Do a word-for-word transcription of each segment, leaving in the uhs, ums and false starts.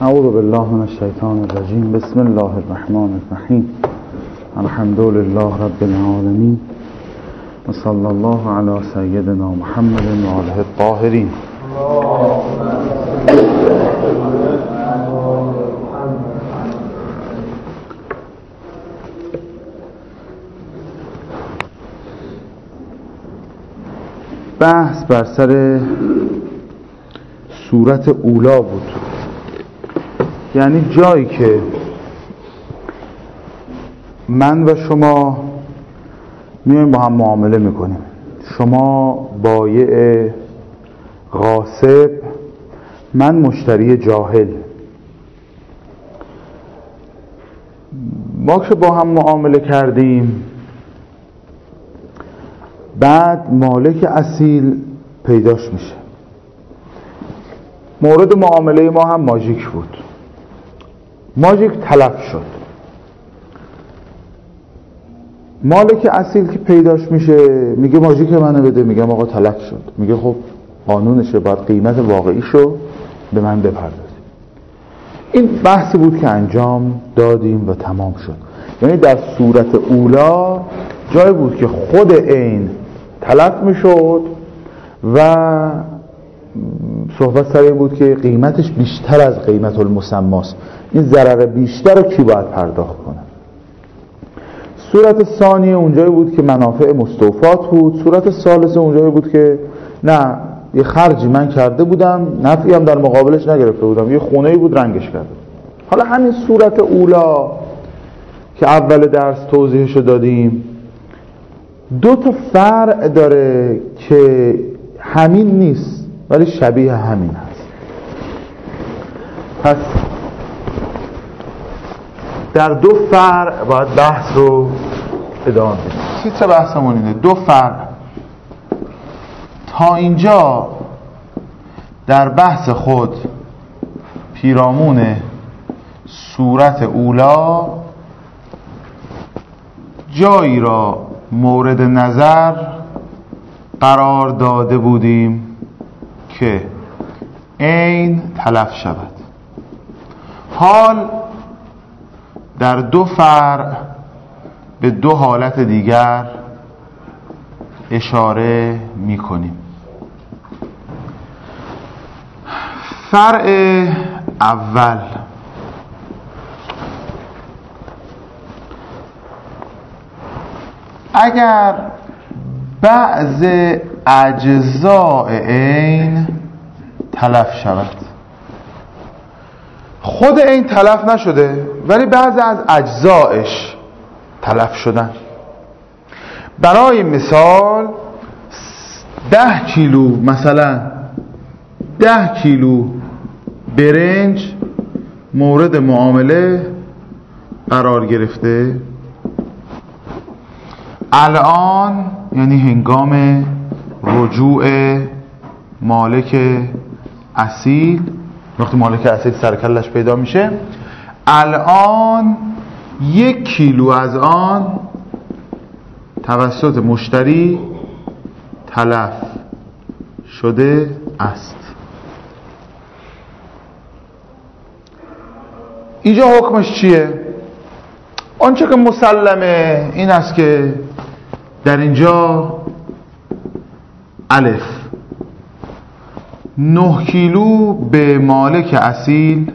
اعوذ بالله من الشیطان الرجیم. بسم الله الرحمن الرحیم. الحمد لله رب العالمین و صلی الله علی سیدنا محمد و آله الطاهرین. بحث بر سر صورت اولا بود، یعنی جایی که من و شما میایم با هم معامله میکنیم. شما بایع غاصب، من مشتری جاهل. ما که با هم معامله کردیم، بعد مالک اصیل پیداش میشه. مورد معامله ما هم ماژیک بود. ماژیک تلف شد. مالک اصیل که پیداش میشه میگه ماژیک منو بده. میگم آقا تلف شد. میگه خب قانونشه، باید قیمت واقعیشو به من بپردازی. این بحثی بود که انجام دادیم و تمام شد. یعنی در صورت اولا جایی بود که خود عین تلف میشد و صحبت سر این بود که قیمتش بیشتر از قیمت المسماست. این ضرر بیشتر رو کی باید پرداخت کنه؟ صورت ثانیه اونجایی بود که منافع مستوفات بود. صورت ثالثه اونجایی بود که نه، یه خرجی من کرده بودم، نفعی هم در مقابلش نگرفته بودم، یه خونه‌ای بود رنگش کرده. حالا همین صورت اولا که اول درس توضیحشو دادیم، دو تا فرع داره که همین نیست ولی شبیه همین هست. پس در دو فرع باید بحث رو ادامه بدیم. تیتر بحثمون اینه، دو فرع. تا اینجا در بحث خود پیرامون صورت اولا جایی را مورد نظر قرار داده بودیم که عین تلف شود. حال در دو فرع به دو حالت دیگر اشاره می کنیم. فرع اول، اگر بعض اجزاء عین تلف شود. خود عین تلف نشده ولی بعضی از اجزایش تلف شدن. برای مثال ده کیلو، مثلا ده کیلو برنج مورد معامله قرار گرفته. الان یعنی هنگام رجوع مالک اصیل، وقتی مالک اصیل سرکلش پیدا میشه، الان یک کیلو از آن توسط مشتری تلف شده است. اینجا حکمش چیه؟ آنچه که مسلمه این است که در اینجا الف نه کیلو به مالک اصیل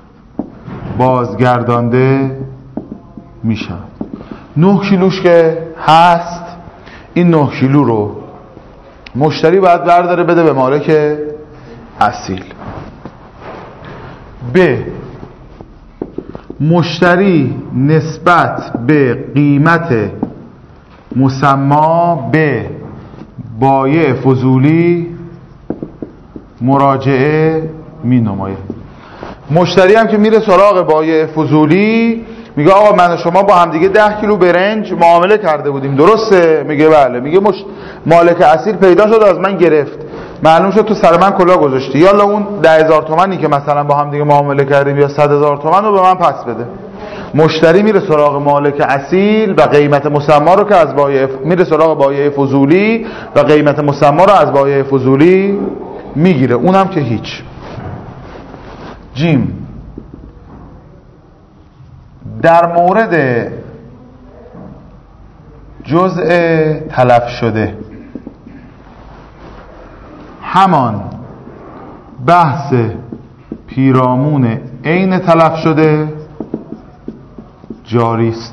بازگردانده می شود. نه کیلوش که هست، این نه کیلو رو مشتری باید برداره بده به مالک اصیل. ب مشتری نسبت به قیمت مسما به بایع فضولی مراجعه می نماید. مشتری هم که میره سراغ بایع فضولی میگه آقا من و شما با هم دیگه ده کیلو برنج معامله کرده بودیم، درسته؟ میگه بله. میگه مش... مالک اصیل پیدا شد از من گرفت، معلوم شد تو سر من کلاه گذاشتی، یالا اون ده هزار تومنی که مثلا با هم دیگه معامله کردیم یا صد هزار تومن رو به من پس بده. مشتری میره سراغ مالک اصیل و قیمت مسما رو که از بایع میره سراغ بایع فضولی و قیمت مسما رو از بایع فضولی میگیره، اونم که هیچ. جیم در مورد جزء تلف شده همان بحث پیرامون عین تلف شده جاری است.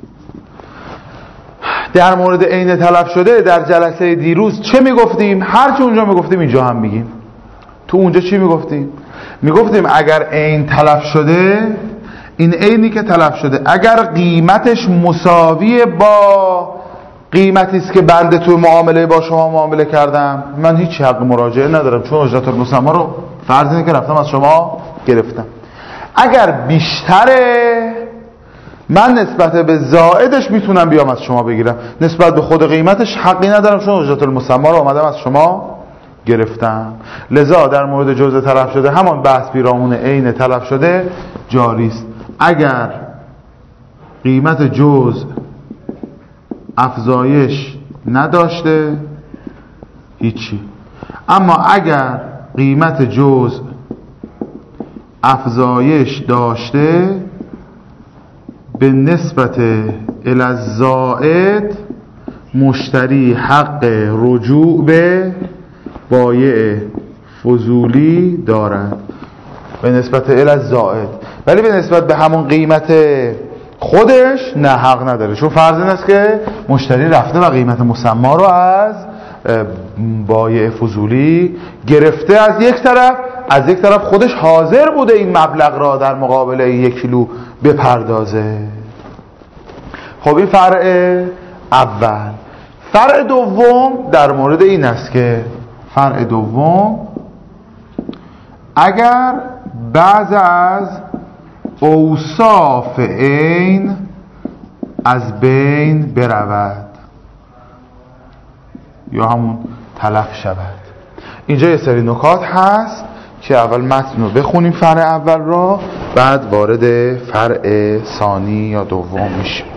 در مورد عین تلف شده در جلسه دیروز چه میگفتیم؟ هر چه اونجا میگفتیم اینجا هم میگیم. تو اونجا چی میگفتیم؟ میگفتیم اگر عین تلف شده، این عینی که تلف شده اگر قیمتش مساوی با قیمتی است که بنده تو معامله با شما معامله کردم، من هیچ حق مراجعه ندارم، چون اجرت المسمى رو فرض اینه که رفتم از شما گرفتم. اگر بیشتره، من نسبت به زائدش میتونم بیام از شما بگیرم، نسبت به خود قیمتش حقی ندارم، چون اجرت المسمى رو آمدم از شما گرفتم. لذا در مورد جزء تلف شده همان بحث پیرامون عین تلف شده جاری است. اگر قیمت جزء افزایش نداشته هیچی، اما اگر قیمت جزء افزایش داشته به نسبت الی الزائد مشتری حق رجوع به بایع فضولی دارد به نسبت الی الزائد، ولی به نسبت به همون قیمت خودش نه، حق نداره، چون فرض این است که مشتری رفته و قیمت مسمى رو از بایع فضولی گرفته از یک طرف، از یک طرف خودش حاضر بوده این مبلغ را در مقابل یک کیلو بپردازه. خب این فرع اول. فرع دوم در مورد این است که فرع دوم اگر بعض از اوصاف عین از بین برود یا همون تلف شود. اینجا یه سری نکات هست که اول متن رو بخونیم فرع اول را، بعد وارد فرع ثانی یا دوم میشیم.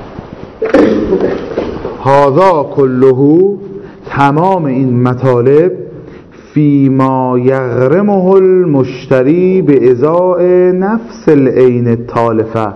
هذا کله، تمام این مطالب، فیما یغرمه المشتری به ازاء نفس العین تالفه،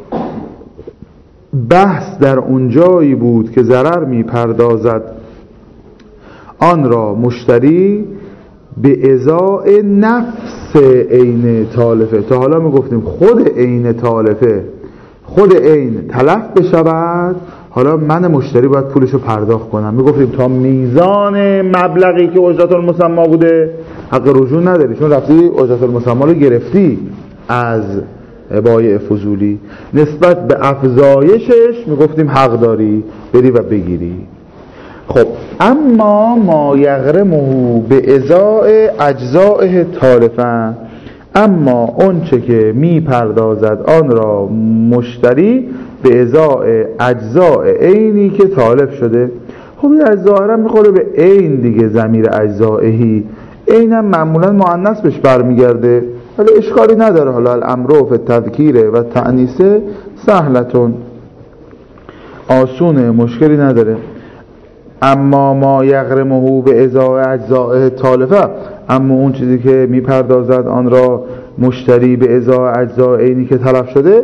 بحث در اونجایی بود که ضرر می پردازد آن را مشتری به ازاء نفس عین تالفه. تا حالا می گفتیم خود عین تالفه، خود عین تلف بشود، حالا من مشتری باید پولشو پرداخت کنم. میگفتیم تا میزان مبلغی که اجرت المسمى بوده حق رجوع نداری، چون رفتی اجرت المسمى رو گرفتی از بایع فضولی. نسبت به افزایشش میگفتیم حق داری بری و بگیری. خب اما ما یغرمه به ازاء اجزاء تالفه، اما اون چه که می پردازد آن را مشتری به ازاء اجزاء عینی که تالف شده. خب این ظاهرا میخوره به عین دیگه، ضمیر اجزائهی، عینم معمولا مؤنث بهش برمیگرده، ولی اشکالی نداره. حالا الامر فی التذکیر و تأنیث سهلتون، آسونه، مشکلی نداره. اما ما یغرمه به ازاء اجزاء تالفه، اما اون چیزی که میپردازد آن را مشتری به ازاء اجزاء عینی که تلف شده،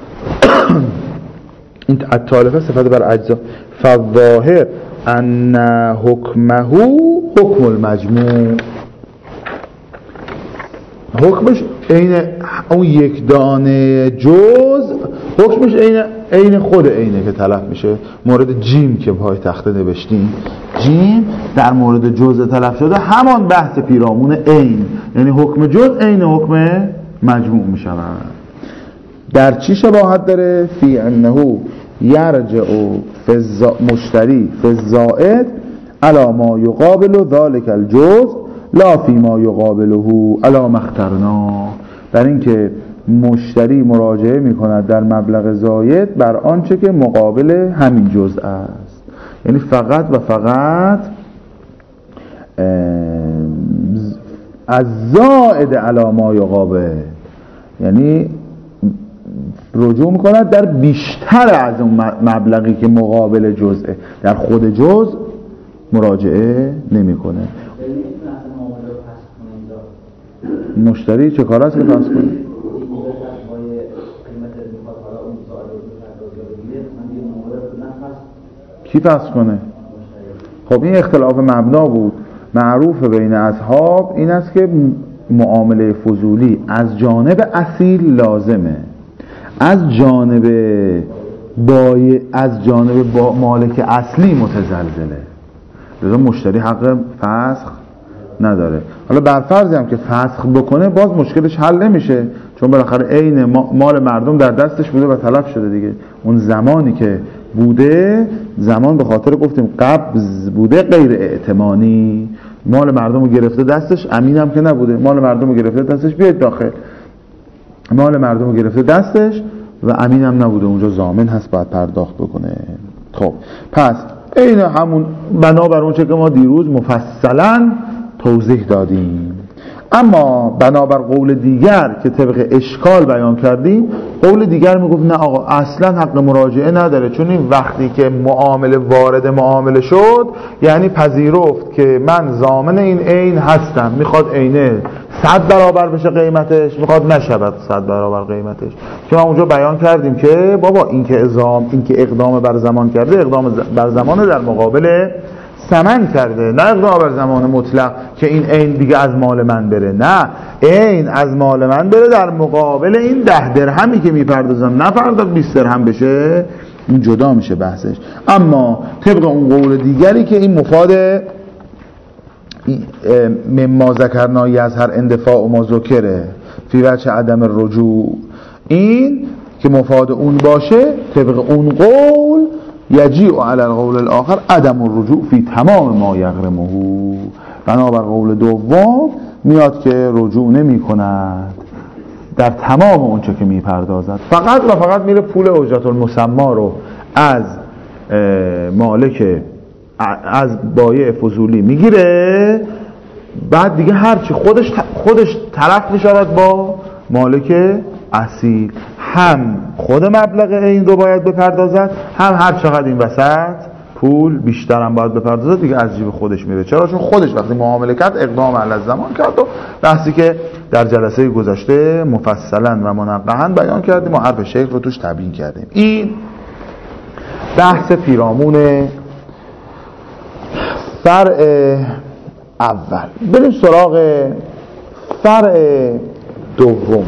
این التالفه صفت بر اجزا، فالظاهر ان حکمه حکم المجموع، حکمش عین اون یک دانه جز، حکمش عین عین خود عینه که تلف میشه. مورد جیم که پای تخته نوشتیم، جیم در مورد جز تلف شده همان بحث پیرامون عین، یعنی حکم جز عین حکم مجموع میشود. در چی شباهت داره؟ فی انه یرجع فی مشتری فی الزائد علی ما یقابل ذلك الجزء لا فی ما یقابله علی ما اخترنا، در این که مشتری مراجعه میکند در مبلغ زاید بر آنچه که مقابل همین جزء است، یعنی فقط و فقط از زائد علی ما یقابل، یعنی رجوع میکند در بیشتر از اون مبلغی که مقابل جزءه، در خود جزء مراجعه نمیکنه. مشتری چه کار است که پس کنه؟ کی فسخ کنه؟ خب این اختلاف مبنا بود. معروف بین اصحاب این است که معامله فضولی از جانب اصیل لازمه، از جانب بای از جانب با مالک اصلی متزلزله، لذا مشتری حق فسخ نداره. حالا بر فرضی هم که فسخ بکنه باز مشکلش حل نمیشه، چون بالاخره عین مال مردم در دستش بوده و تلف شده دیگه. اون زمانی که بوده، زمان به خاطر گفتیم قبض بوده غیر ائتمانی، مال مردم رو گرفته دستش، امین هم که نبوده، مال مردم رو گرفته دستش، بیاید داخل، مال مردم رو گرفته دستش و امین هم نبوده، اونجا ضامن هست باید پرداخت بکنه. خب پس این همون بنابر اون چه که ما دیروز مفصلا توضیح دادیم. اما بنابر قول دیگر که طبق اشکال بیان کردیم، قول دیگر میگفت نه آقا اصلا حق مراجعه نداره، چون این وقتی که معامله وارد معامله شد یعنی پذیرفت که من ضامن این عین هستم، میخواد عینه صد برابر بشه قیمتش، میخواد نشود صد برابر قیمتش. که ما اونجا بیان کردیم که بابا این که ازام این که اقدام بر زمان کرده، اقدام بر زمان در مقابل ثمن کرده، نه اقدام بر زمان مطلق که این عین دیگه از مال من بره، نه عین از مال من بره در مقابل این ده درهمی که میپردازم، نه فردا بیست درهم بشه، این جدا میشه بحثش. اما طبق اون قول دیگری که این مفاد مما ذکرنا از هر اندفاع و ما ذکره فی وجه عدم الرجوع، این که مفاد اون باشه طبق اون قول یجیء علی القول الاخر عدم الرجوع فی تمام ما یغرمه، بنابر قول دوم میاد که رجوع نمی کند در تمام اونچه که میپردازد، فقط و فقط میره پول اجرت المسمی رو از مالک از بایع فضولی میگیره، بعد دیگه هرچی خودش خودش طرف میشود با مالک اصیل، هم خود مبلغ این رو باید بپردازد، هم هر چقدر این وسط پول بیشتر هم باید بپردازد، دیگه از جیب خودش میره. چرا؟ چون خودش وقتی معامله کرد اقدام علی الزمان کرد و بحثی که در جلسه گذشته مفصلا و منقحا بیان کردیم و حرف شیخ رو توش تبیین کردیم. این بحث پیرامون فرع اول. بریم سراغ فرع دوم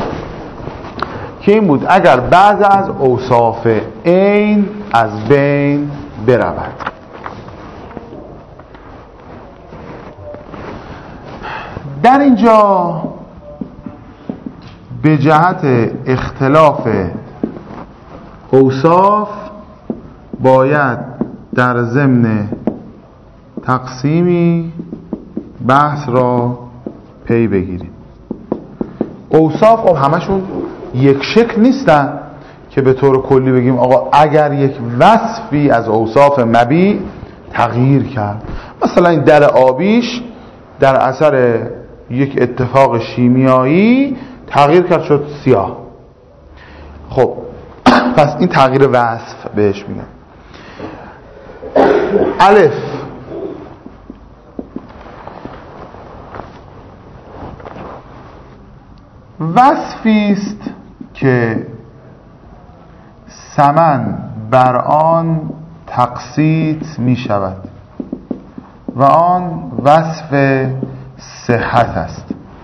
که این بود اگر بعض از اوصاف عین از بین برود. در اینجا به جهت اختلاف اوصاف باید در ضمن تقسیمی بحث را پی بگیریم. اوصاف خب همشون یک شکل نیستن که به طور کلی بگیم آقا اگر یک وصفی از اوصاف مبیع تغییر کرد، مثلا این در آبیش در اثر یک اتفاق شیمیایی تغییر کرد شد سیاه، خب پس این تغییر وصف بهش میگن. الف وصفی است که ثمن بر آن تقسیط می شود و آن وصف صحت است.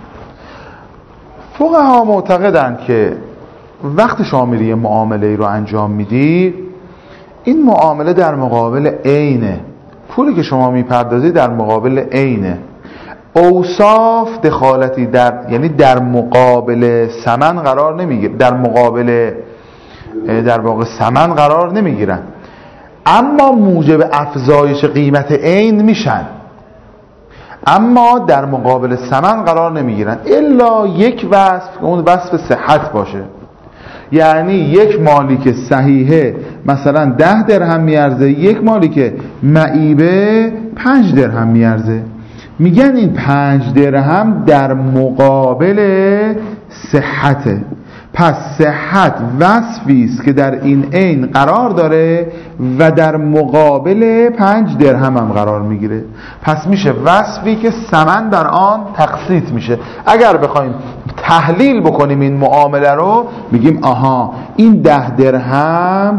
فقها معتقدند که وقتی شما میری یه معامله رو انجام میدی، این معامله در مقابل عینه، پولی که شما میپردازی در مقابل عینه، اوصاف دخالتی در یعنی در مقابل ثمن قرار نمیگیره، در مقابل در واقع ثمن قرار نمیگیرن، اما موجب افزایش قیمت عین میشن، اما در مقابل ثمن قرار نمیگیرن الا یک وصف که اون وصف صحت باشه. یعنی یک مالی که صحیحه مثلا ده درهم میارزه، یک مالی که معیبه پنج درهم میارزه، میگن این پنج درهم در مقابل صحته. پس صحت وصفی است که در این عین قرار داره و در مقابل پنج درهم هم قرار میگیره، پس میشه وصفی که ثمن در آن تقسیط میشه. اگر بخوایم تحلیل بکنیم این معامله رو، میگیم آها این ده درهم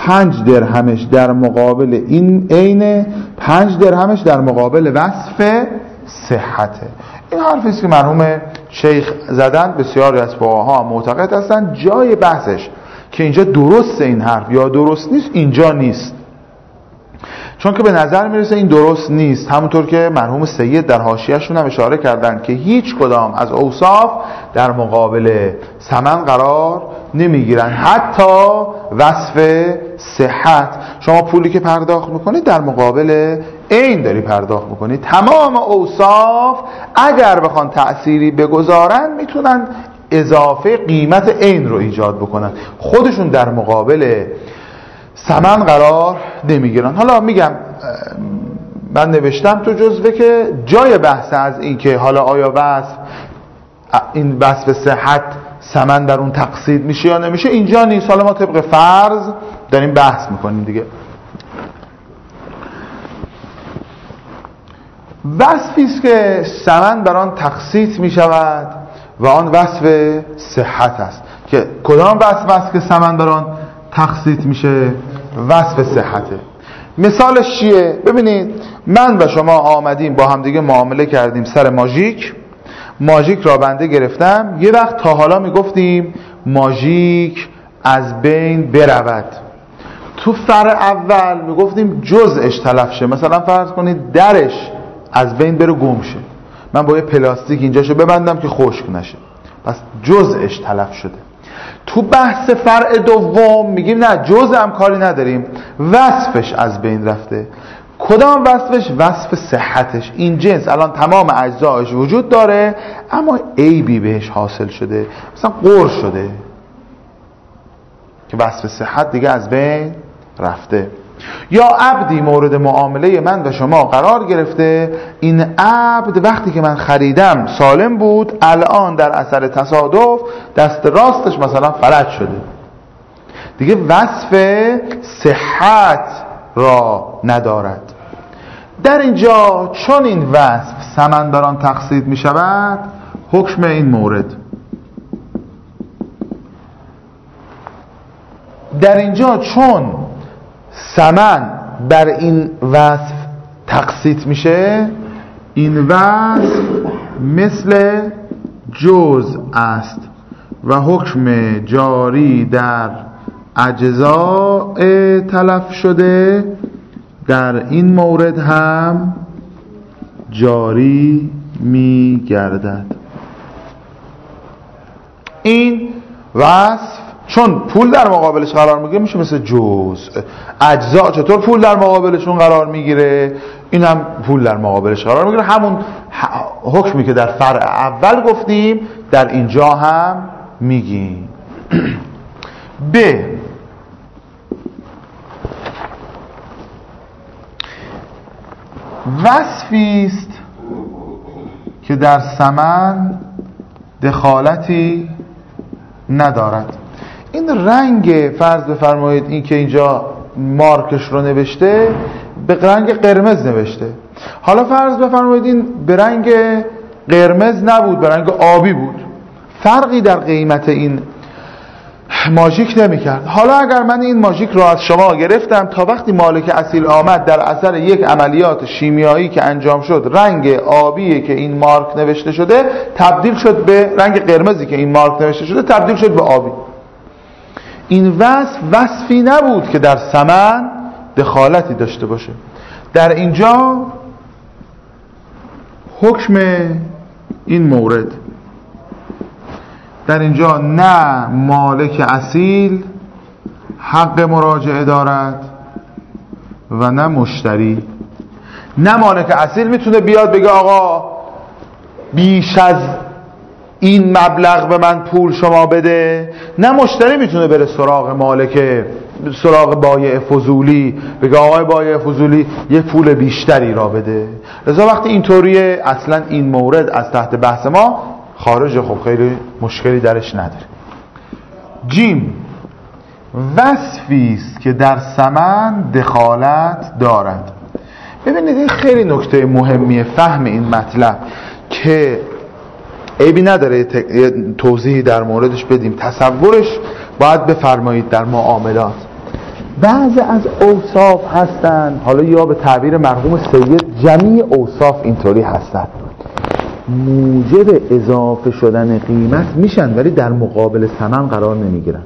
پنج درهمش در مقابل این عین پنج درهمش در مقابل وصف صحته. این حرفی است که مرحوم شیخ زدن، بسیاری از فقها معتقد هستند. جای بحثش که اینجا درست این حرف یا درست نیست اینجا نیست، چون که به نظر میرسه این درست نیست. همونطور که مرحوم سید در حاشیه‌شون هم اشاره کردن که هیچ کدام از اوصاف در مقابل ثمن قرار نمیگیرن، حتی وصف صحت. شما پولی که پرداخت میکنید در مقابل عین داری پرداخت میکنید. تمام اوصاف اگر بخوان تأثیری بگذارن میتونن اضافه قیمت عین رو ایجاد بکنن، خودشون در مقابل ثمن قرار نمیگیرن. حالا میگم من نوشتم تو جزوه که جای بحث از این که حالا آیا وصف این وصف صحت ثمن در اون تقسیم میشه یا نمیشه اینجا نیست. حالا ما طبق فرض داریم بحث میکنیم دیگه. وصفی است که ثمن بر آن تقسیم میشود و آن وصف صحت است. که کدام وصف است که ثمن بر آن تقسیم میشه؟ وصف صحته. مثالش چیه؟ ببینید من و شما آمدیم با هم دیگه معامله کردیم سر ماژیک. ماژیک را بنده گرفتم. یه وقت تا حالا میگفتیم ماژیک از بین برود. تو فرع اول میگفتیم جزءش تلف شه. مثلا فرض کنید درش از بین بره گم شه. من با یه پلاستیک اینجاشو ببندم که خشک نشه، پس جزءش تلف شده. تو بحث فرع دوم میگیم نه جزء هم کاری نداریم، وصفش از بین رفته. کدام وصفش؟ وصف صحتش. این جنس الان تمام اجزایش وجود داره اما عیبی بهش حاصل شده، مثلا قرض شده که وصف صحت دیگه از بین رفته. یا عبدی مورد معامله من و شما قرار گرفته. این عبد وقتی که من خریدم سالم بود، الان در اثر تصادف دست راستش مثلا فلج شده، دیگه وصف صحت را ندارد. در اینجا چون این وصف ثمن بر آن تقسیم می شود، حکم این مورد در اینجا چون ثمن بر این وصف تقسیم میشه، این وصف مثل جزء است و حکم جاری در اجزاء تلف شده در این مورد هم جاری می گردد. این وصف چون پول در مقابلش قرار میگیره میشه مثل جزء. اجزا چطور پول در مقابلشون قرار میگیره؟ این هم پول در مقابلش قرار میگیره. همون حکمی که در فرع اول گفتیم در اینجا هم میگیم. ب وصفی است که در ثمن دخالتی ندارد. این رنگ فرض بفرمایید این که اینجا مارکش رو نوشته به رنگ قرمز نوشته. حالا فرض بفرمایید این به رنگ قرمز نبود، به رنگ آبی بود، فرقی در قیمت این ماژیک نمی‌کرد. حالا اگر من این ماژیک رو از شما گرفتم تا وقتی مالک اصیل آمد در اثر یک عملیات شیمیایی که انجام شد رنگ آبی که این مارک نوشته شده تبدیل شد به رنگ قرمزی که این مارک نوشته شده تبدیل شد به آبی. این وصف وصفی نبود که در ثمن دخالتی داشته باشه. در اینجا حکم این مورد در اینجا نه مالک اصیل حق مراجعه دارد و نه مشتری. نه مالک اصیل میتونه بیاد بگه آقا بیش از این مبلغ به من پول شما بده، نه مشتری میتونه بره سراغ مالک سراغ بایع فضولی بگه آقای بایع فضولی یه پول بیشتری را بده. لذا وقتی اینطوریه اصلا این مورد از تحت بحث ما خارج، خب خیلی مشکلی درش نداره. جیم وصفی است که در ثمن دخالت دارد. ببینید این خیلی نکته مهمیه فهم این مطلب که عیبی نداره توضیحی در موردش بدیم. تصورش باید بفرمایید در معاملات بعضی از اوصاف هستن، حالا یا به تعبیر مرحوم سید جمیع اوصاف اینطوری هستن، موجب اضافه شدن قیمت میشن ولی در مقابل ثمن قرار نمیگیرن.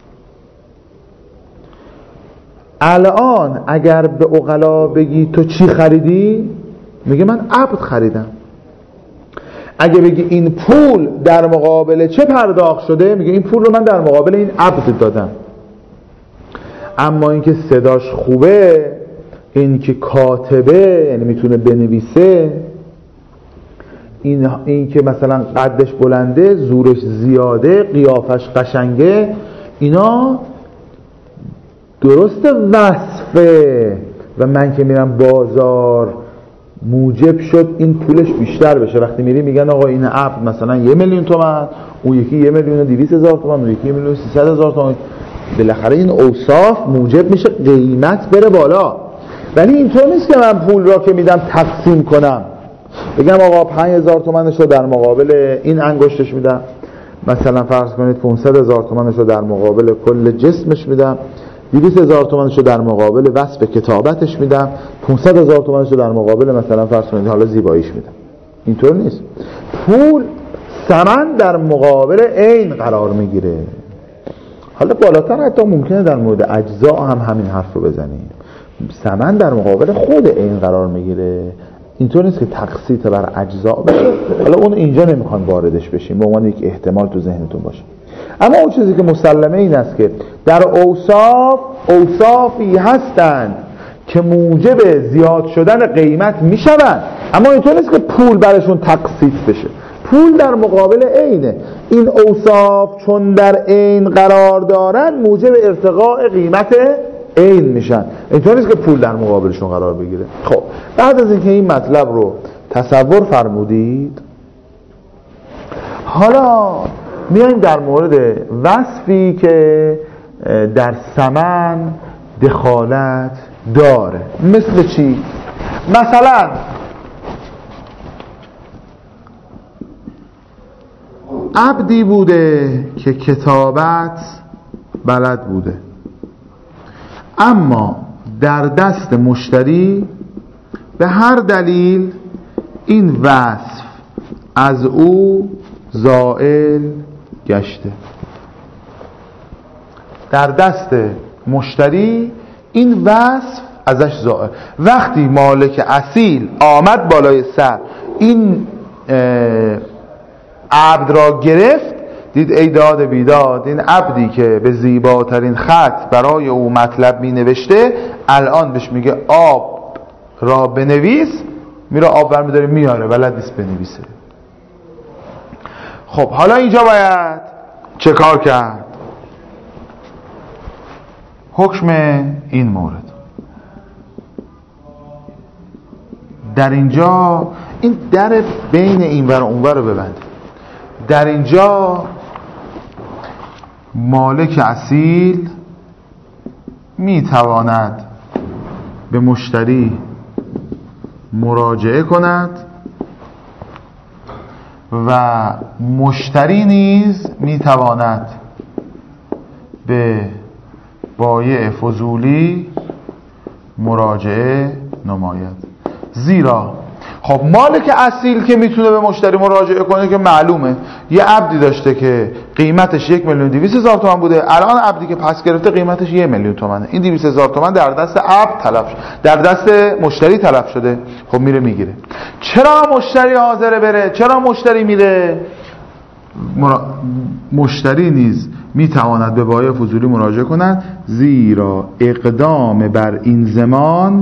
الان اگر به عقلا بگی تو چی خریدی؟ میگه من عبد خریدم. اگه بگی این پول در مقابل چه پرداخت شده؟ میگه این پول رو من در مقابل این عبد دادم. اما اینکه صداش خوبه، اینکه کاتبه یعنی میتونه بنویسه، این اینکه مثلا قدش بلنده، زورش زیاده، قیافش قشنگه، اینا درست وصفه و من که میرم بازار موجب شد این پولش بیشتر بشه. وقتی میری میگن آقا این عبد مثلا یه میلیون تومان، اون یکی یه میلیون و دویست هزار تومان، اون یکی یه میلیون و سیصد هزار تومان، بالاخره این اوصاف موجب میشه قیمت بره بالا. ولی اینطور نیست که من پول را که میدم تقسیم کنم، بگم آقا پنج هزار تومنش رو در مقابل این انگشتش میدم، مثلا فرض کنید پانصد هزار تومنش رو در مقابل کل جسمش میدم، دویست هزار تومنش رو در مقابل وصف کتابتش میدم، پانصد هزار تومنش رو در مقابل مثلا فرض کنید حالا زیباییش میدم. اینطور نیست. پول ثمن در مقابل عین قرار میگیره. حالا بالاتر حتی ممکنه در مورد اجزا هم همین حرف رو بزنیم. ثمن در مقابل خود عین قرار میگیره. اینطور نیست که تقسیط بر اجزا بشه. حالا اون اینجا نمیخوان واردش بشیم، به عنوان یک احتمال تو ذهنتون باشه. اما اون چیزی که مسلمه این است که در اوصاف اوصافی هستند که موجب زیاد شدن قیمت میشوند، اما اینطور نیست که پول برشون تقسیط بشه. پول در مقابل عینه. این اوصاف چون در عین قرار دارن موجب ارتقاء قیمت عین میشن. اینطور نیست که پول در مقابلشون قرار بگیره. خب بعد از اینکه این مطلب رو تصور فرمودید، حالا میایم در مورد وصفی که در ثمن دخالت داره. مثل چی؟ مثلا عبدی بوده که کتابت بلد بوده، اما در دست مشتری به هر دلیل این وصف از او زائل گشته. در دست مشتری این وصف ازش زائل. وقتی مالک اصیل آمد بالای سر این عبد را گرفت، دید ای داد بیداد، این عبدی که به زیباترین خط برای او مطلب می نوشته الان بهش میگه آب را بنویس، میره آب برمی داره میاره، بلد نیست بنویسه. خب حالا اینجا باید چه کار کرد؟ حکم این مورد در اینجا، این در بین این ور و اون ور رو ببند. در اینجا مالک اصیل میتواند به مشتری مراجعه کند و مشتری نیز میتواند به بایع فضولی مراجعه نماید. زیرا خب مالک اصیل که میتونه به مشتری مراجعه کنه که معلومه، یه عبدی داشته که قیمتش یک میلیون دویست هزار تومان بوده، الان عبدی که پس گرفته قیمتش یک میلیون تومانه، این دویست هزار تومان در دست عبد تلف شده، در دست مشتری تلف شده. خب میره میگیره. چرا مشتری حاضره بره؟ چرا مشتری میره؟ مرا... مشتری نیز میتواند به بایع فضولی مراجعه کند، زیرا اقدام بر این زمان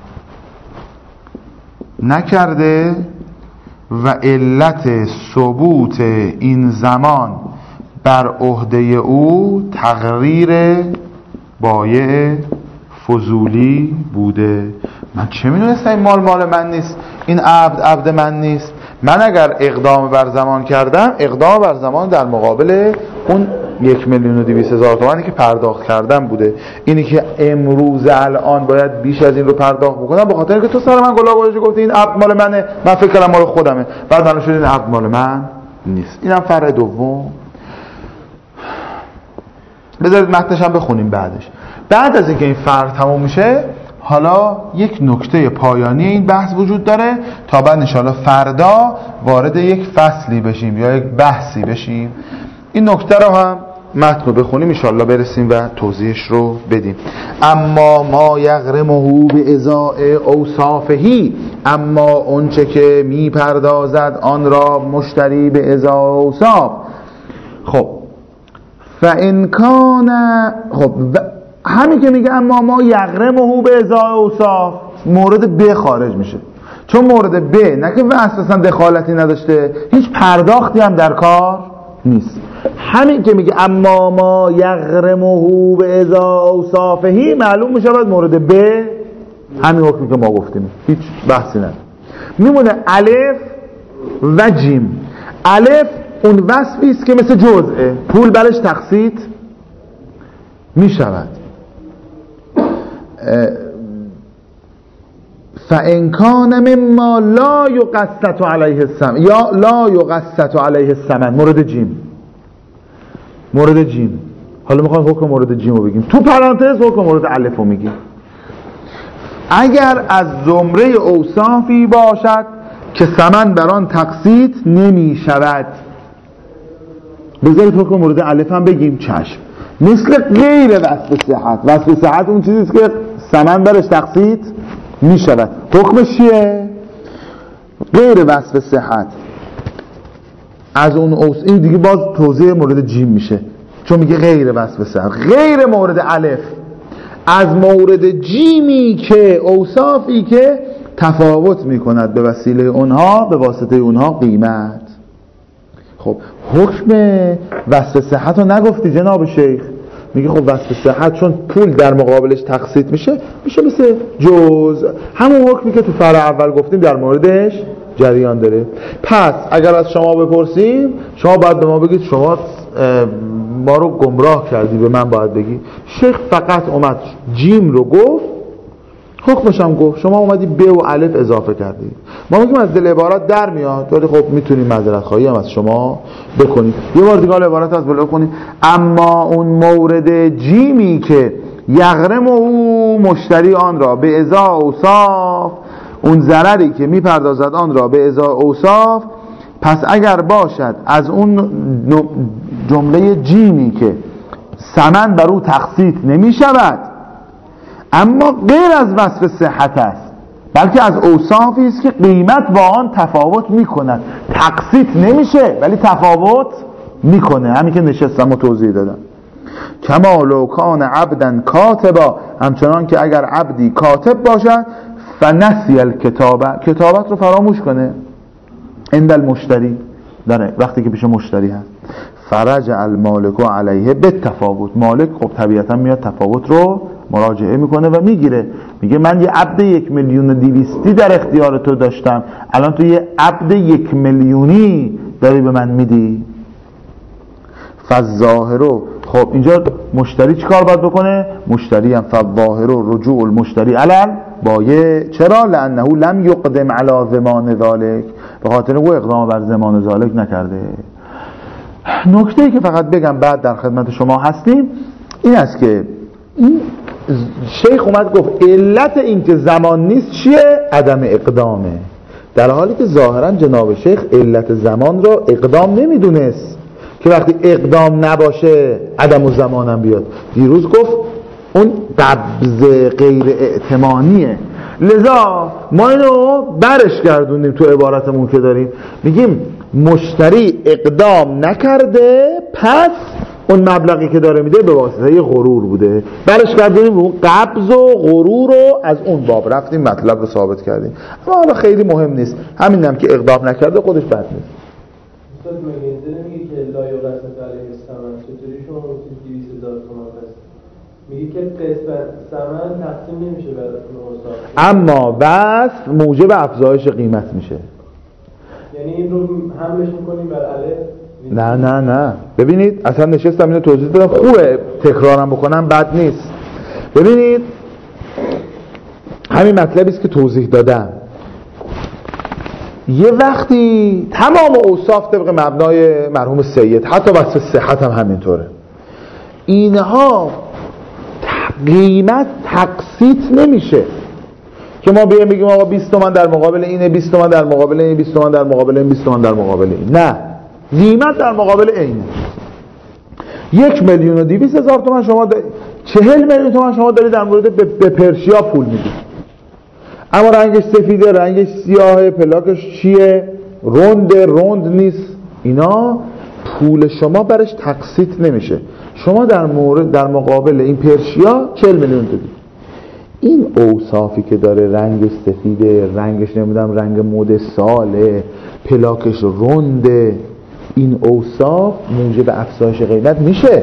نکرده و علت ثبوت این زمان بر عهده او تقریر بایع فضولی بوده. من چه میدونستم این مال مال من نیست، این عبد عبد من نیست. من اگر اقدام بر زمان کردم، اقدام بر زمان در مقابل اون یک میلیون و دویست هزار تومانی که پرداخت کردم بوده. اینی که امروز الان باید بیش از این رو پرداخت بکنم به خاطر اینکه تو سر من گلاب گذاشتی گفتی این عبد مال منه، من فکر کردم مال خودمه، بعد معلوم شد این عبد مال من نیست. اینم فرع دوم. بذارید متنش هم بخونیم بعدش. بعد از اینکه این فرع تموم میشه، حالا یک نکته پایانی این بحث وجود داره تا بعد انشاءالله فردا وارد یک فصلی بشیم یا یک بحثی بشیم. این نکته رو هم متن رو بخونیم انشاءالله برسیم و توضیحش رو بدیم. اما ما یغرمه به ازاء اوصافهی، اما اونچه که میپردازد آن را مشتری به ازاء اوصاف. خب فان کان، خب همین که میگه اما ما یغرمه به ازاء اوصاف مورد ب خارج میشه، چون مورد ب نه که اصلا دخالتی نداشته، هیچ پرداختی هم در کار نیست. همین که میگه اما ما یغرمه به ازاء اوصافهی معلوم میشه بعد مورد ب همین حکمی که ما گفتیم، هیچ بحثی نداره. میمونه الف و جیم. الف اون وصفی است که مثل جزءه، پول برش تقسیط میشود. فان کان مما لا یقسط علیه الثمن یا لا یقسط علیه الثمن، مورد جیم. مورد جیم حالا میخوایم حکم مورد جیم رو بگیم، تو پرانتز حکم مورد الف رو میگیم. اگر از زمره اوصافی باشد که ثمن بر آن تقسیط نمی شود، بذارید حکم مورد الف هم بگیم. چشم. مثل غیر وصف صحت. وصف صحت اون چیزیست که ثمن برش تقسیط می شود. حکمش چیه؟ غیر وصف صحت از اون اوصاف. این دیگه باز توضیح مورد جیم میشه، چون میگه غیر وصف صحت. غیر مورد الف از مورد جیمی که اوصافی که تفاوت میکند به وسیله اونها، به واسطه اونها قیمت. خب حکم وصف صحت رو نگفتی جناب شیخ؟ میگه خب وصف صحت چون پول در مقابلش تقسیط میشه، میشه مثل جز، همون حکمی که تو فرع اول گفتیم در موردش جریان داره. پس اگر از شما بپرسیم، شما باید به ما بگید شما ما رو گمراه کردی، به من باید بگی شیخ فقط اومد جیم رو گفت، حکمش هم گفت، شما اومدی ب و الف اضافه کردی. ما میگیم از دل عبارت در میاد، ولی خب میتونیم معذرت خواهی هم از شما بکنیم. یه بار دیگه عبارت از بالا کنیم. اما اون مورد جیمی که یغرم او مشتری آن را به ازاء اوصاف، اون ضرری که میپردازد آن را به ازاء اوصاف، پس اگر باشد از اون جمله جیمی که ثمن بر او تقسیط نمی شود، اما غیر از وصف صحت است، بلکه از اوصافی است که قیمت با آن تفاوت می کند، تقسیط نمیشه ولی تفاوت میکنه. همین که نشستم و توضیح دادم. کما لو کان عبدا کاتبا، همچنان که اگر عبدی کاتب باشد، فنسی الکتابه، کتابت رو فراموش کنه، عند المشتری، داره وقتی که پیش مشتری هست، فرج المالک علیه بالتفاوت، مالک خب طبیعتا میاد تفاوت رو مراجعه میکنه و میگیره. میگه من یه عبد یک میلیون و دویستی در اختیار تو داشتم، الان تو یه عبد یک میلیونی داری به من میدی. فالظاهرو، خب اینجا مشتری چی کار باید بکنه؟ مشتری هم فالظاهرو رجوع المشتری علل بایع. چرا؟ لانه لم یقدم علی ضمان ذالک، به خاطر او اقدام بر ضمان ذالک نکرده. نکته‌ای که فقط بگم بعد در خدمت شما هستیم این است که این شیخ اومد گفت علت این که زمان نیست چیه؟ عدم اقدامه، در حالی که ظاهرا جناب شیخ علت زمان را اقدام نمیدونست که وقتی اقدام نباشه عدم و زمانم بیاد. دیروز گفت اون قبض غیر ائتمانیه، لذا ما اینو برش گردونیم تو عبارتمون که داریم، میگیم مشتری اقدام نکرده، پس اون مبلغی که داره میده به واسطه غرور بوده، برش گردونیم اون قبض و غرور رو از اون باب رفتیم مطلب رو ثابت کردیم. اما حالا خیلی مهم نیست، همین هم که اقدام نکرده خودش بد نیست. استاد مگه نمیگه که لا یقسط علیه الثمن، چطوری شما گفتید دویست هزار تومان هست؟ میگه که قسمت ثمن تقسیم نمیشه بر اوصاف، اما وصف موجب افزایش قیمت میشه. یعنی این رو حملش میکنیم بر الف؟ نه نه نه ببینید اصلا نشستم اینو توضیح دادم، خوبه تکرارم بکنم بد نیست. ببینید همین مطلبی است که توضیح دادم. یه وقتی تمام اوصاف طبق مبنای مرحوم سید، حتی وصف صحت هم همینطوره، اینها قیمت تقسیط نمیشه که ما بیایم بگیم آقا بیست تومن در مقابل اینه، بیست تومن در مقابل این، بیست تومن در مقابل این، بیست تومن در مقابل این. نه، قیمت در مقابل اینه. یک میلیون و دویست هزار تومن شما دا... چهل میلیون تومن شما دارید در مورد به, به پرشیا پول میدید، اما رنگش سفیده، رنگش سیاهه، پلاکش چیه، رنده، رند نیست، اینا پول شما برش تقسیط نمیشه. شما در مورد در مقابل این پرشیا چهل میلیون دادید. این اوصافی که داره، رنگش سفیده، رنگش نمیدونم رنگ مد ساله، پلاکش رنده، این اوصاف موجب افزایش قیمت میشه.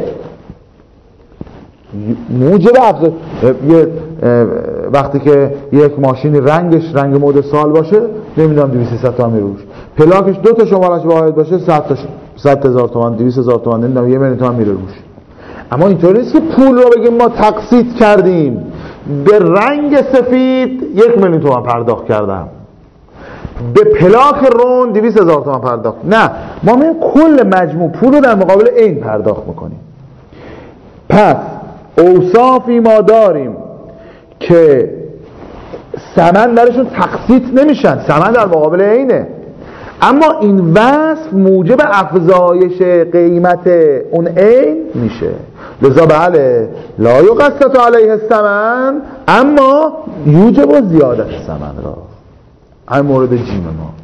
موجب افزایش یه وقتی که یک ماشینی رنگش رنگ مد سال باشه نمیدونم دویست صد تومن میره روش، پلاکش دو تا شمارش واحد باشه صد تا صد هزار تومن، دویست هزار تومن، نمیدونم یه میلیون تومن میره روش. اما اینطوری نیست که پول رو بگیم ما تقسیط کردیم، به رنگ سفید یک میلیون تومن پرداخت کردم، به پلاک رون دویست هزار تومن پرداخت. نه، ما میگیم کل مجموع پول رو در مقابل این پرداخت میکنیم. پس اوصافی ما داریم که ثمن درشون تقسیط نمیشن، ثمن در مقابل اینه، اما این وصف موجب افزایش قیمت اون عین میشه. لذا بله لا یقسط علیه الثمن اما یوجب زیادت ثمن را. این مورد جیم ما.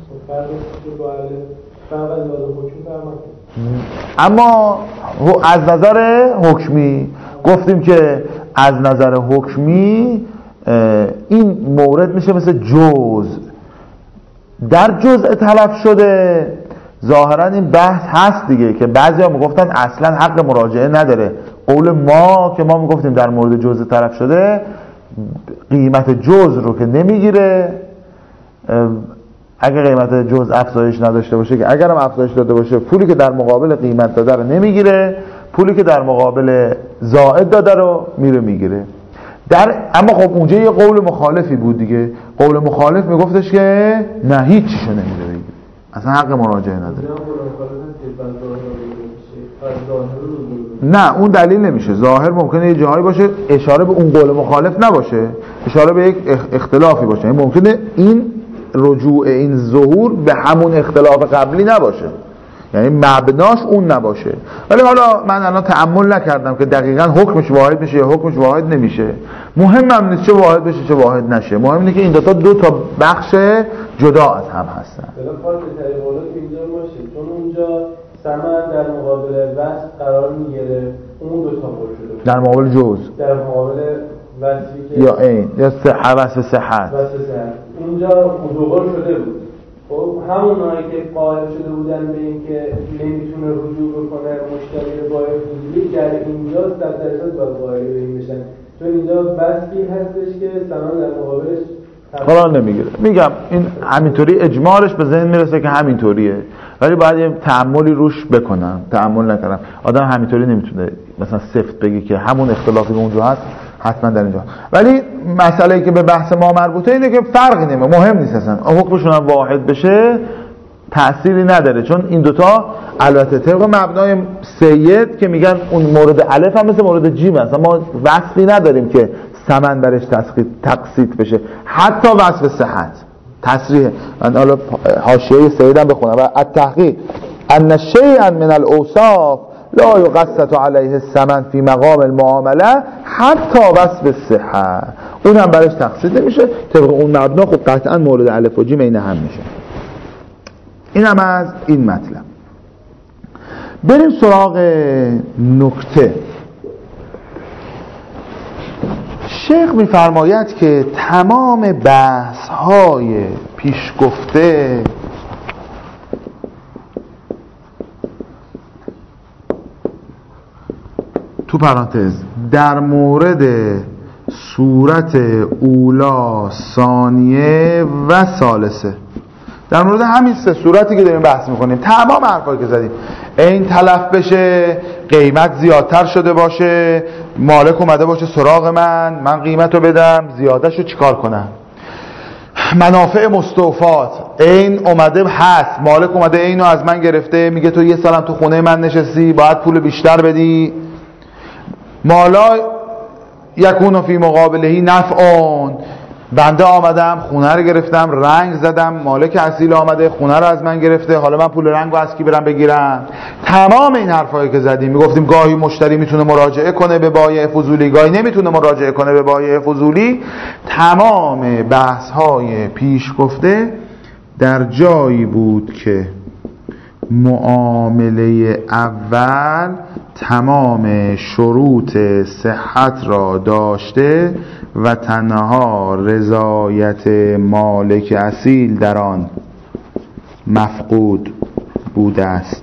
اما از نظر حکمی گفتیم که از نظر حکمی این مورد میشه مثل جزء. در جزء تلف شده ظاهرا این بحث هست دیگه که بعضی ها میگفتن اصلا حق مراجعه نداره. قول ما که ما میگفتیم در مورد جزء تلف شده قیمت جزء رو که نمیگیره، اگر قیمت جزء افزایش نداشته باشه، که اگرم افزایش داده باشه پولی که در مقابل قیمت داده رو نمیگیره، پولی که در مقابل زائد داده رو میره میگیره. در اما خب اونجا یه قول مخالفی بود دیگه. قول مخالف میگفتش که نه هیچیشو نمیره بگیره، اصلا حق مراجعه نداره. نه اون دلیل نمیشه. ظاهر ممکنه یه جایی باشه اشاره به اون قول مخالف نباشه، اشاره به یک اختلافی باشه. این ممکنه این رجوع این ظهور به همون اختلاف قبلی نباشه، یعنی مبناش اون نباشه. ولی حالا من الان تأمل نکردم که دقیقاً حکمش واحد میشه یا حکمش واحد نمیشه. مهم هم نیست چه واحد بشه چه واحد نشه، مهم اینه که این دو تا دو تا بخش جدا از هم هستن. حالا فرض طریق اولاد اینجا باشه، چون اونجا ثمن در مقابل وصف قرار میگیره، اون دو تا پر شده در مقابل جزء، در مقابل وصفی که یا این یا صحت وصف صحت، وصف صحت اونجا مدوغل شده بود. خب همونایی که قائل شده بودن به این که نمیتونه رجوع بکنه مشتری باید فضولی، در اینجا صد درصد باید قائل به این بشن، چون اینجا وصفی هستش که ثمن در مقابلش قرار نمیگیره. میگم این همینطوری اجمالش به ذهن میرسه که همینطوریه، ولی باید یه تأملی روش بکنم. تأمل نکردم. آدم همینطوری نمیتونه مثلا سفت بگی که همون اختلافی که اونجا هست حتما در اینجا. ولی مسئله‌ای که به بحث ما مربوطه اینه که فرقی نمیکنه، مهم نیست اصلا حکمشون هم واحد بشه تأثیری نداره، چون این دوتا البته طبق مبنای سید که میگن اون مورد الف هم مثل مورد جیم هست، ما وصفی نداریم که ثمن برش تقسیط بشه، حتی وصف صحت تصریح. من حالا حاشیه سیدم بخونم و التحقیق ان شیئا من الاوصاف لا یقسط علیه الثمن فی مقام المعامله حتی وصف الصحه، اون هم برش تقسیط نمیشه طبق اون مبنا. خب قطعا مورد الف و جیم این هم میشه. این هم از این مطلب. بریم سراغ نکته. شیخ میفرماید که تمام بحث های پیش گفته تو پرانتز در مورد صورت اولا، ثانیه و ثالثه، در مورد همین سه صورتی که داریم بحث میکنیم، تمام حرفایی که زدیم، این تلف بشه، قیمت زیادتر شده باشه، مالک اومده باشه سراغ من، من قیمت رو بدم، زیادش رو چیکار کنم، منافع مستوفات، این اومده هست، مالک اومده اینو از من گرفته، میگه تو یه سالم تو خونه من نشستی باید پول بیشتر بدی، مالا یکون فی مقابلهی نفعون، بنده آمدم خونه رو گرفتم رنگ زدم، مالک اصیل آمده خونه رو از من گرفته، حالا من پول رنگ رو از کی برم بگیرم؟ تمام این حرفایی که زدیم میگفتیم گاهی مشتری میتونه مراجعه کنه به بایع فضولی، گاهی نمیتونه مراجعه کنه به بایع فضولی. تمام بحث های پیش گفته در جایی بود که معامله اول تمام شروط صحت را داشته و تنها رضایت مالک اصیل در آن مفقود بوده است.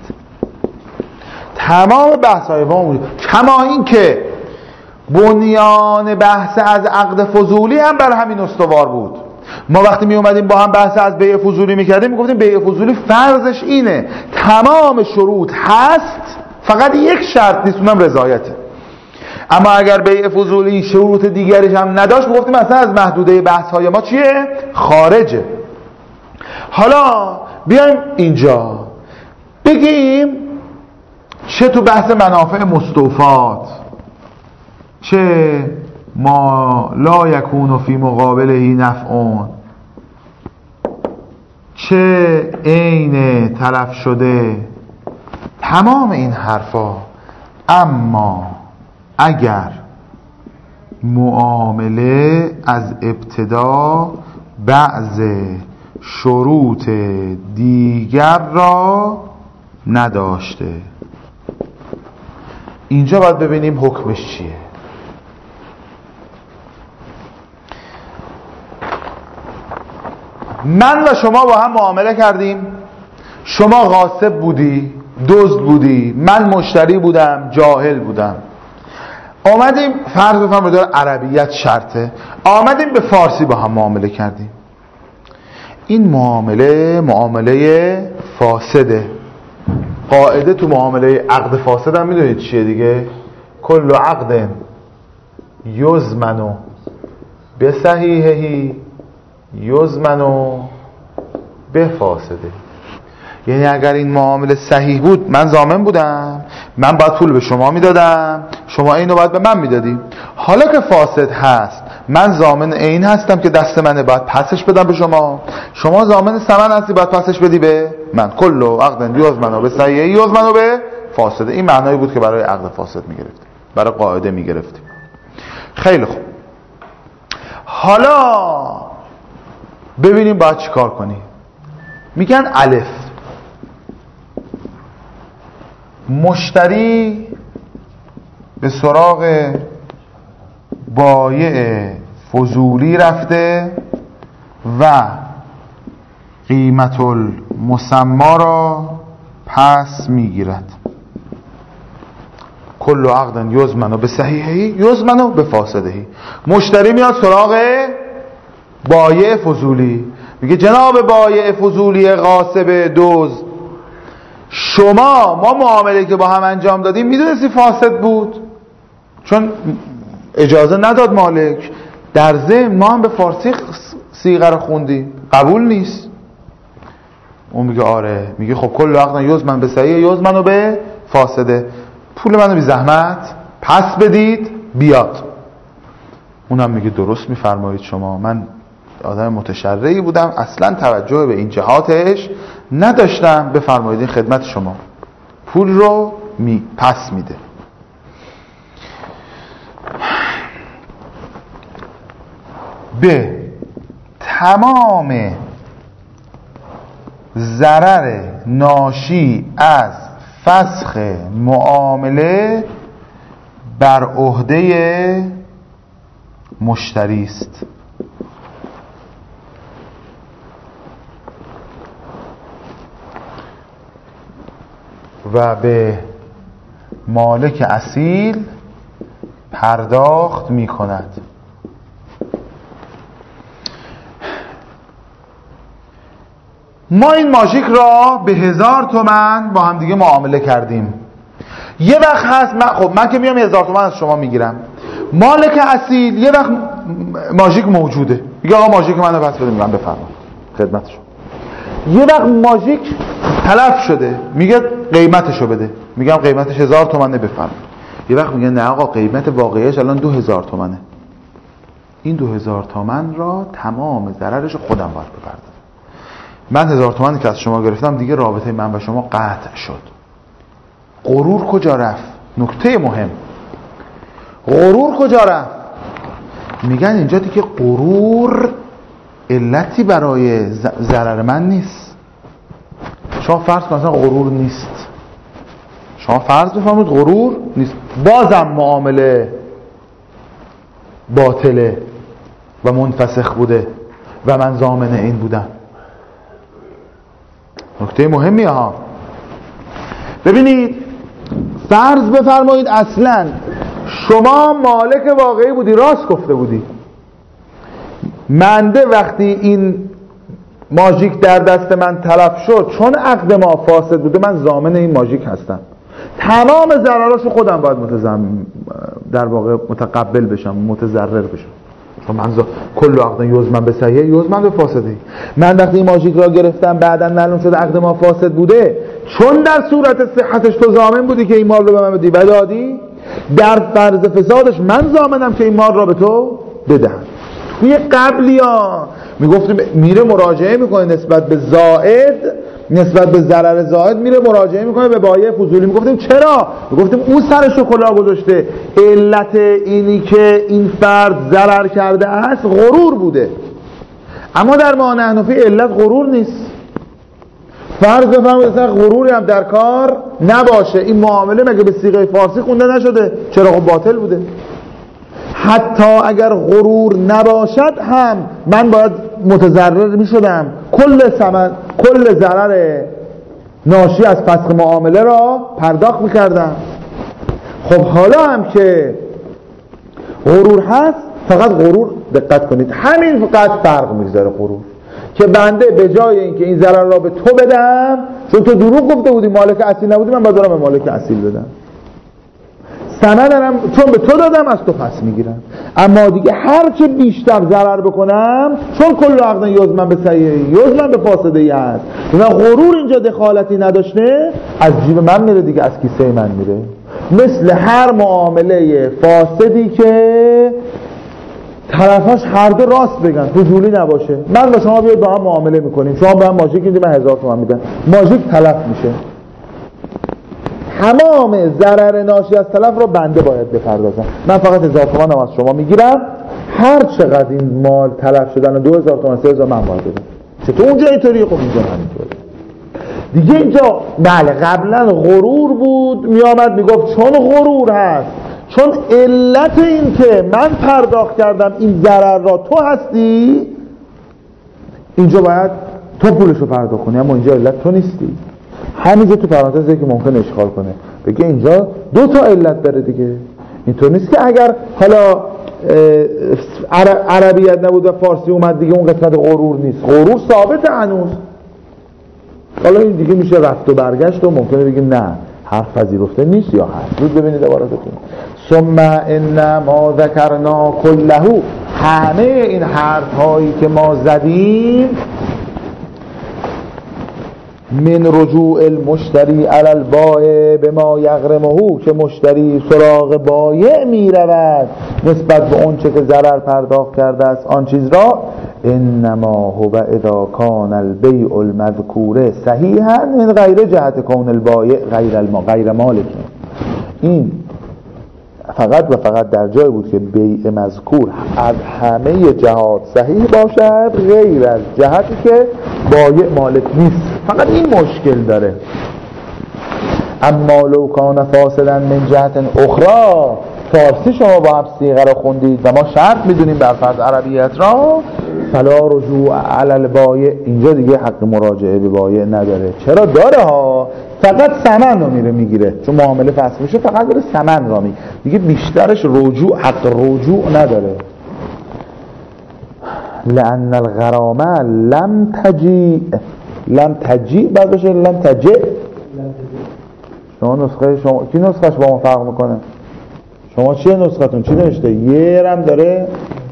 تمام بحث های ما بود، کما این که بنیان بحث از عقد فضولی هم بر همین استوار بود. ما وقتی می اومدیم با هم بحث از بیع فضولی میکردیم میگفتیم بیع فضولی فرضش اینه تمام شروط هست، فقط یک شرط نیست، اونم رضایته. اما اگر بیع فضولی شروط دیگرش هم نداشت میگفتیم اصلا از محدوده بحث های ما چیه؟ خارجه. حالا بیایم اینجا بگیم چه تو بحث منافع مستوفات، چه ما لا یکون فی مقابلهی نفعون، چه عین تلف شده، تمام این حرفا. اما اگر معامله از ابتدا بعض شروط دیگر را نداشته، اینجا باید ببینیم حکمش چیه. من و شما با هم معامله کردیم، شما غاصب بودی، دزد بودی، من مشتری بودم، جاهل بودم. آمدیم فرض بفرمایید به دور عربیت شرطه، آمدیم به فارسی با هم معامله کردیم. این معامله معامله فاسده. قاعده تو معامله عقد فاسد هم میدونید چیه دیگه؟ کل عقد یضمن بصحیحه یضمن بفاسده. یعنی اگر این معامله صحیح بود من ضامن بودم، من باید پول به شما میدادم، شما اینو باید به من میدادی. حالا که فاسد هست من ضامن این هستم که دست منه، باید پسش بدم به شما، شما ضامن ثمن هستی باید پسش بدی به من. کل عقد یضمن بصحیحه یضمن به فاسده. این معنایی بود که برای عقد فاسد میگرفتیم، برای قاعده میگرفتیم. خیلی خوب، حالا ببینیم باید چی کار کنیم. میگن الف، مشتری به سراغ بایع فضولی رفته و قیمت المسما را پس میگیرد. کل عقد یضمن بصحیحه یضمن بفاسده. مشتری میاد سراغ بایع فضولی، میگه جناب بایع فضولی غاصب دزد، شما ما معامله که با هم انجام دادیم میدونستی فاسد بود، چون اجازه نداد مالک، در ضمن ما هم به فارسی صیغه رو خوندیم، قبول نیست. اون میگه آره. میگه خب کل عقد یضمن بصحیحه یضمن به فاسده، پول منو بی زحمت پس بدید بیاد. اونم میگه درست میفرمایید شما، من آدم متشرعی بودم، اصلا توجه به این جهاتش نداشتم، بفرمایید این خدمت شما. پول رو می پس میده. به تمام ضرر ناشی از فسخ معامله بر عهده مشتری است. و به مالک اصیل پرداخت می کند. ما این ماژیک را به هزار تومن با هم دیگه معامله کردیم. یه وقت هست من خب من که میام هزار تومن از شما میگیرم، مالک اصیل یه وقت ماژیک موجوده، میگه آقا ماژیک منو پس بده، میگم بفرما خدمت شما. یه وقت ماژیک تلف شده، میگه قیمتشو بده، میگم قیمتش هزار تومنه بفرما. یه وقت میگن نه آقا قیمت واقعیش الان دو هزار تومنه، این دو هزار تومن را تمام ضررش خودم باید بپردازم. من هزار تومنی که از شما گرفتم دیگه رابطه من و شما قطع شد. غرور کجا رفت؟ نکته مهم، غرور کجا رفت؟ میگن اینجا دیگه غرور علتی برای ضرر من نیست. شما فرض کنید غرور نیست، شما فرض بفرمایید غرور نیست، بازم معامله باطله و منفسخ بوده و من ضامن این بودم. نکته مهمی ها. ببینید فرض بفرمایید اصلا شما مالک واقعی بودی، راست گفته بودی، منده وقتی این ماژیک در دست من تلف شد چون عقد ما فاسد بوده من ضامن این ماژیک هستم، تمام ضرراشو خودم باید متضمن در واقع متقبل بشم، متضرر بشم، چون من ز... کل عقد یزمن به صحیح یزمن به فاسده. من وقتی این ماژیک را گرفتم بعداً معلوم شد عقد ما فاسد بوده، چون در صورت صحتش تو ضامن بودی که این مال رو به من بدی و دادی، در فرض فسادش من ضامنم که این مال را به تو بدهم. توی قبلی ها میگفتیم میره مراجعه میکنه نسبت به زائد، نسبت به ضرر زائد میره مراجعه میکنه به بایع فضولی. میگفتیم چرا؟ میگفتیم اون سرشو کلاه گذاشته، علت اینی که این فرد ضرر کرده است غرور بوده. اما در ما نحنفی علت غرور نیست. فرض بفرمایید مثلا غروری هم در کار نباشه، این معامله مگه به صیغه فارسی خونده نشده؟ چرا؟ خب باطل بوده. حتی اگر غرور نباشد هم من باید متضرر می شدم، کل ثمن کل ضرر ناشی از فسخ معامله را پرداخت می کردم. خب حالا هم که غرور هست، فقط غرور دقت کنید همین فقط فرق میذاره غرور، که بنده به جای اینکه این ضرر را به تو بدم، چون تو دروغ گفته بودی مالک اصیل نبودی، من باید برم به مالک اصیل بدم، ثمنم چون به تو دادم از تو پس میگیرم. اما دیگه هر چه بیشتر ضرر بکنم، چون کل عقد یزمن به صحیح یزمن به فاسده ای است و غرور اینجا دخالتی نداشته، از جیب من میره دیگه، از کیسه من میره. مثل هر معامله فاسدی که طرفاش هر دو راست بگن، فضولی نباشه. من با شما بیاید با هم معامله میکنیم، شما به من ماژیک میدید، من هزار تومان میدم، ماژیک تلف میشه، تمام ضرر ناشی از تلف رو بنده باید بپردازم. من فقط هزار تومانم از شما میگیرم، هر چقدر این مال تلف شدن دو هزار تومان سه هزار من باید بدم. چطور اونجا اینطوریه؟ خب اینجا همینطوره دیگه. اینجا بله قبلا غرور بود، میامد میگفت چون غرور هست، چون علت این که من پرداخت کردم این ضرر را تو هستی، اینجا باید تو پولشو پرداخت کنی، اما اینجا علت تو نیستی. همینجا تو پرانتزه که ممکن اشغال کنه بگه اینجا دو تا علت داره دیگه. اینطور نیست که اگر حالا عربیت نبود و فارسی اومد دیگه اون قسمت غرور نیست، غرور ثابت هنوز. حالا این دیگه میشه رفت و برگشت و ممکنه بگیم نه حرف پذیرفته نیست یا هست. زود ببینید عباراتتون. ثم ان ما ذکرنا كله، همه این حرف هایی که ما زدیم، من رجوع المشتری علی البائع بما یغرمه، که مشتری سراغ بایع می رود نسبت به اون چه که ضرر پرداخت کرده است آن چیز را، انما هو اذا کان البیع المذکور صحیحا من غیر جهت کون البایع غیر الما غیر مالک. این فقط و فقط در جای بود که بیع مذکور از همه جهات صحیح باشد غیر از جهتی که بایع مالک نیست. فقط این مشکل داره. اما لو کان فاسدا من جهت اخرى، فارسی شما با هم صیغه رو خوندید و ما شرط میدونیم بر فرض عربیت را، فلا رجوع علی البایع، اینجا دیگه حق مراجعه به بایع نداره. چرا داره ها؟ فقط ثمن رو میره میگیره، چون معامله فسخ میشه فقط داره ثمن را میگیره دیگه، بیشترش رجوع حق رجوع نداره. لأن الغرامه لم تجیع، لم تجیع بعد بشه لم تجیع. شما نسخه شما کی نسخهش با ما فرق میکنه؟ شما چیه نسختون؟ چی نوشته؟ یه رم داره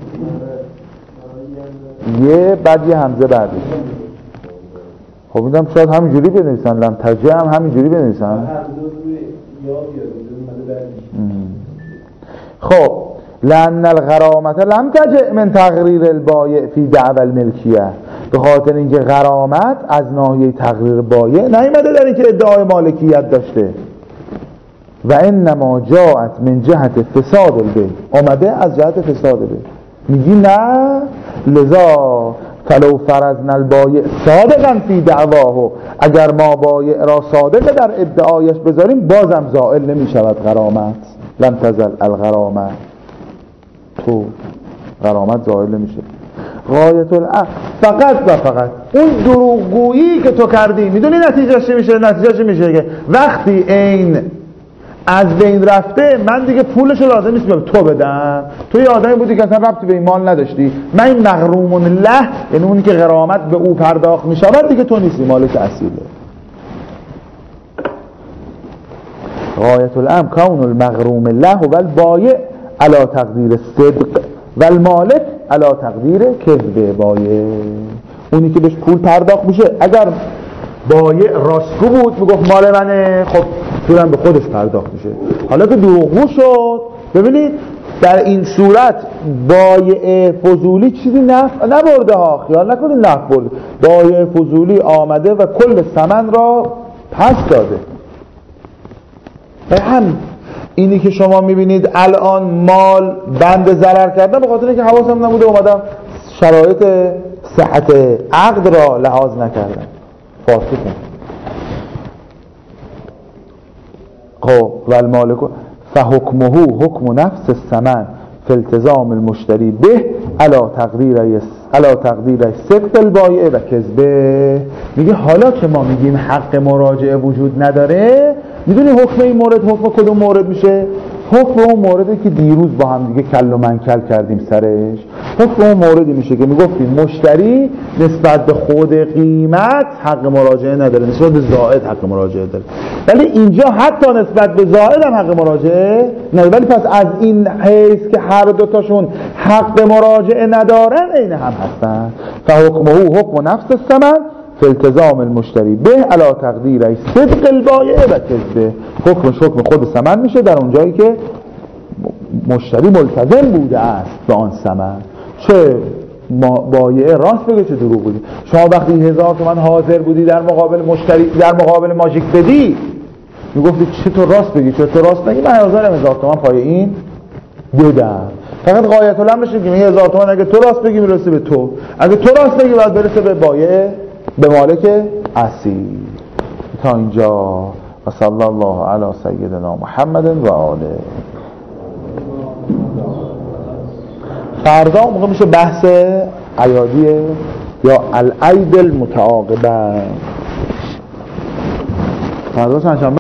یه بعد یه همزه بعدش. خب میدم شاید همینجوری بنویسن، لم تجیع هم همینجوری بنویسن. خب لأن الغرامت لم تجئ من تقریر البایع فی دعوی الملکیه، به خاطر اینکه غرامت از ناحیه تقریر بایع نیامده در اینکه ادعای مالکیت داشته، و انما جاءت من جهت فساد البیع، آمده از جهت فساد البیع. میگی نه، لذا فلو فرضنا البایع صادقا فی دعواه، اگر ما بایع را صادق در ادعایش بذاریم بازم زائل نمیشود غرامت. لم تزل الغرامه، تو غرامت زائل نمیشه. غایت الامر فقط و فقط اون دروغگویی که تو کردی، میدونی نتیجهش چی میشه؟ نتیجهش میشه که وقتی این از بین رفته من دیگه پولشو لازم نیست به تو بدم، تو یه آدمی بودی که اصلا ربطی به این مال نداشتی، من این مغروم له، یعنی اونی که غرامت به او پرداخت میشود دیگه تو نیستی، مالک اصیله. غایت الامر کون المغروم له و البایع علی تقدیر صدق و المالک علی تقدیر کذب بایع. اونی که بهش پول پرداخت میشه اگر بایع راستگو بود میگفت مال منه، خب پولم به خودش پرداخت میشه. حالا که دروغگو شد، ببینید در این صورت بایع فضولی چیزی نفع نبرده ها، خیال نکنید نفع برده. بایع فضولی آمده و کل ثمن را پس داده. به هم اینی که شما میبینید الان مال بند ضرر کردن به خاطر اینکه حواسم نبوده، اومدم شرایط صحت عقد را لحاظ نکردم، فاسقم. خب و المالک فحکمه حکم نفس الثمن فی التزام المشتری به علی تقدیر علی تقدیر صدق البایع و کذبه. میگه حالا که ما میگیم حق مراجعه وجود نداره، میدونی حکم این مورد حکم کدوم مورد میشه؟ حکم اون موردی که دیروز با هم دیگه کل و منکل کردیم سرش. حکم اون موردی میشه که میگفتیم مشتری نسبت به خود قیمت حق مراجعه نداره، نسبت به زائد حق مراجعه داره، ولی اینجا حتی نسبت به زائد هم حق مراجعه نداره. ولی پس از این حیث که هر دوتاشون حق مراجعه ندارن عین هم هستن، فحکمه حکم نفس الثمن فی التزام المشتری به علی تقدیر صدق البایع و کذبه. حکمش حکم خود ثمن میشه در اون جایی که مشتری ملتزم بوده است به آن ثمن، چه بایع راست بگه چه دروغ بودی. شما وقتی هزار تومن حاضر بودی در مقابل مشتری در مقابل ماژیک بدی، میگفتی چه تو راست بگی چه تو راست نگی، من هزار هزار تومن پای این دادم. فقط غایت الامر میشه که هزار تومن اگه تو راست بگی میرسه به تو، اگه تو راست بگی بعد برسه به بایع، به مالک اصیل. تا اینجا و صلی الله علی سیدنا محمد و آله. فردا موقع میشه بحث عیادی یا العید المتعاقبه. فردا چند شنبه